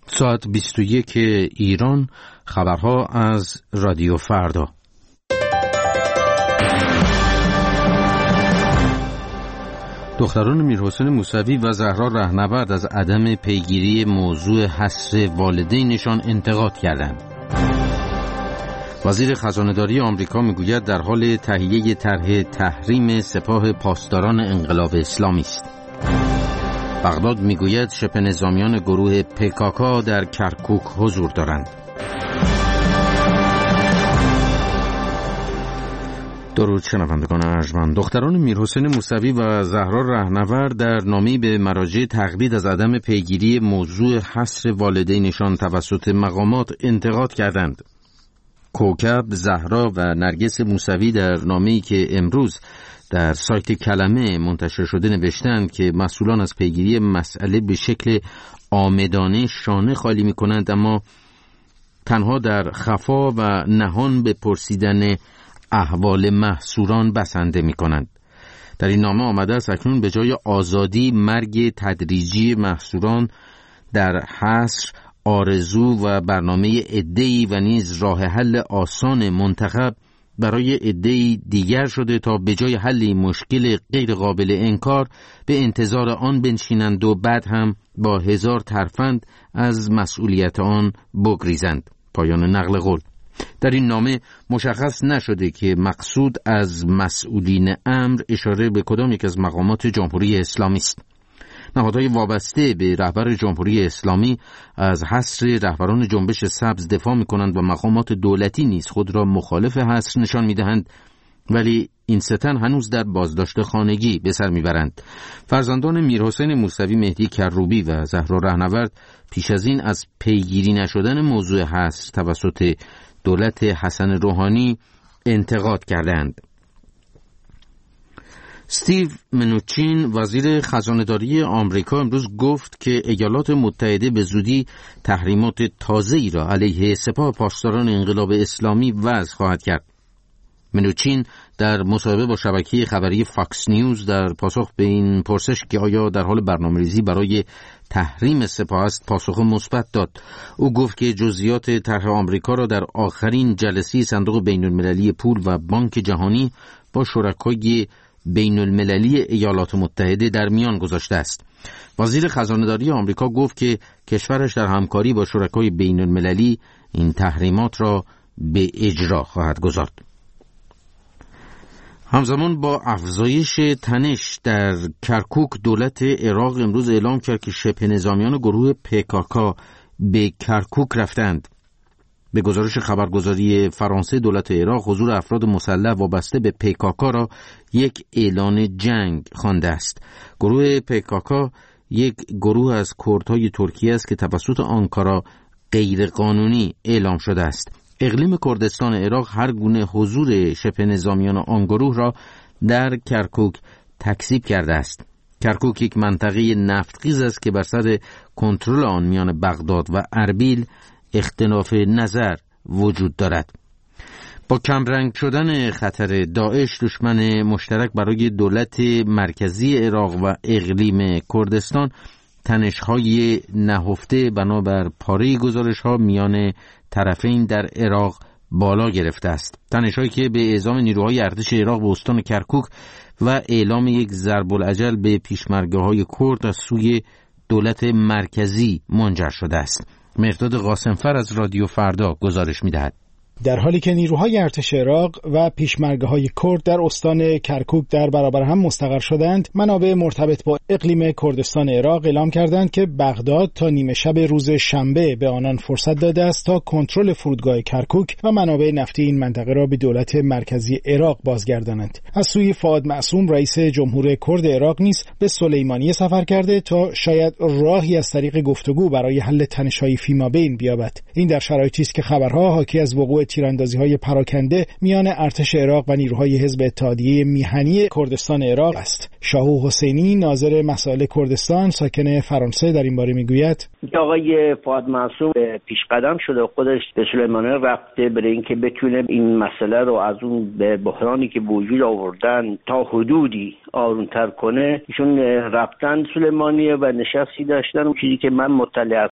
ساعت 21 ایران، خبرها از رادیو فردا. دختران میرحسین موسوی و زهرا رهنورد از عدم پیگیری موضوع حصر والدینشان انتقاد کردند. وزیر خزانه‌داری آمریکا میگوید در حال تهیه طرح تحریم سپاه پاسداران انقلاب اسلامی است. بغداد میگوید شبه نظامیان گروه PKK در کرکوک حضور دارند. درود شنوندگان ارجمند. دختران میرحسین موسوی و زهرا رهنورد در نامه‌ای به مراجع تقلید از عدم پیگیری موضوع حصر والدینشان توسط مقامات انتقاد کردند. کوکب، زهرا و نرگس موسوی در نامه‌ای که امروز در سایت کلمه منتشر شده نوشتند که مسئولان از پیگیری مسئله به شکل عامدانه شانه خالی می‌کنند، اما تنها در خفا و نهان به پرسیدن احوال محصوران بسنده می‌کنند. در این نامه آمده است اکنون به جای آزادی، مرگ تدریجی محصوران در حصر آرزو و برنامه عده‌ای و نیز راه حل آسان منتخب برای عده‌ای دیگر شده تا به جای حل مشکل غیر قابل انکار به انتظار آن بنشینند و بعد هم با هزار ترفند از مسئولیت آن بگریزند. پایان نقل قول. در این نامه مشخص نشده که مقصود از مسئولین امر اشاره به کدام یک از مقامات جمهوری اسلامی است. نهادهای وابسته به رهبر جمهوری اسلامی از حصر رهبران جنبش سبز دفاع می‌کنند و مقامات دولتی نیز خود را مخالف حصر نشان می‌دهند، ولی این سه تن هنوز در بازداشت خانگی به سر می‌برند. فرزندان میرحسین موسوی، مهدی کروبی و زهرا رهنورد پیش از این از پیگیری نشدن موضوع حصر توسط دولت حسن روحانی انتقاد کردند. استیو منوچین، وزیر خزانه‌داری آمریکا، امروز گفت که ایالات متحده به زودی تحریمات تازه‌ای را علیه سپاه پاسداران انقلاب اسلامی وضع خواهد کرد. منوچین در مصاحبه با شبکه خبری فاکس نیوز در پاسخ به این پرسش که آیا در حال برنامه‌ریزی برای تحریم سپاه است، پاسخ مثبت داد. او گفت که جزئیات طرح آمریکا را در آخرین جلسه صندوق بین‌المللی پول و بانک جهانی با شرکای بین المللی ایالات متحده در میان گذاشته است. وزیر خزانه‌داری آمریکا گفت که کشورش در همکاری با شرکای بین المللی این تحریمات را به اجرا خواهد گذارد. همزمان با افزایش تنش در کرکوک، دولت عراق امروز اعلام کرد که شبه نظامیان گروه PKK به کرکوک رفتند. به گزارش خبرگزاری فرانسه، دولت عراق حضور افراد مسلح وابسته به PKK را یک اعلان جنگ خوانده است. گروه PKK یک گروه از کردهای ترکیه است که توسط آنکارا غیرقانونی اعلام شده است. اقلیم کردستان عراق هر گونه حضور شبه نظامیان آن گروه را در کرکوک تکذیب کرده است. کرکوک یک منطقه نفتخیز است که بر سر کنترل آن میان بغداد و اربیل اختلاف نظر وجود دارد. با کمرنگ شدن خطر داعش، دشمن مشترک برای دولت مرکزی عراق و اقلیم کردستان، تنش‌های نهفته بنابر پاره گزارش‌ها میان طرفین در عراق بالا گرفته است. تنش‌هایی که به اعزام نیروهای ارتش عراق به استان کرکوک و اعلام یک ضرب الاجل به پیشمرگه‌های کرد از سوی دولت مرکزی منجر شده است. مرداد قاسمفر از رادیو فردا گزارش می‌دهد. در حالی که نیروهای ارتش عراق و پیشمرگه‌های کرد در استان کرکوک در برابر هم مستقر شدند، منابع مرتبط با اقلیم کردستان عراق اعلام کردند که بغداد تا نیمه شب روز شنبه به آنان فرصت داده است تا کنترل فرودگاه کرکوک و منابع نفتی این منطقه را به دولت مرکزی عراق بازگردانند. از سوی فؤاد معصوم، رئیس جمهور کرد عراق نیز به سلیمانیه سفر کرده تا شاید راهی از طریق گفتگو برای حل تنش‌های فیمابین بیابد. این در شرایطی است که خبرها حاکی از وقوع تیراندازی‌های پراکنده میان ارتش عراق و نیروهای حزب اتحادیه میهنی کردستان عراق است. شاهو حسینی، ناظر مسائل کردستان ساکن فرانسه، در این باره میگوید آقای فؤاد معصوم پیش قدم شده، خودش به سلیمانیه رفته برای اینکه بتونه این مسئله رو از اون بحرانی که وجود آوردن تا حدودی آرومتر کنه. ایشون رفتن سلیمانیه و نشستی داشتن. اون چیزی که من مطلع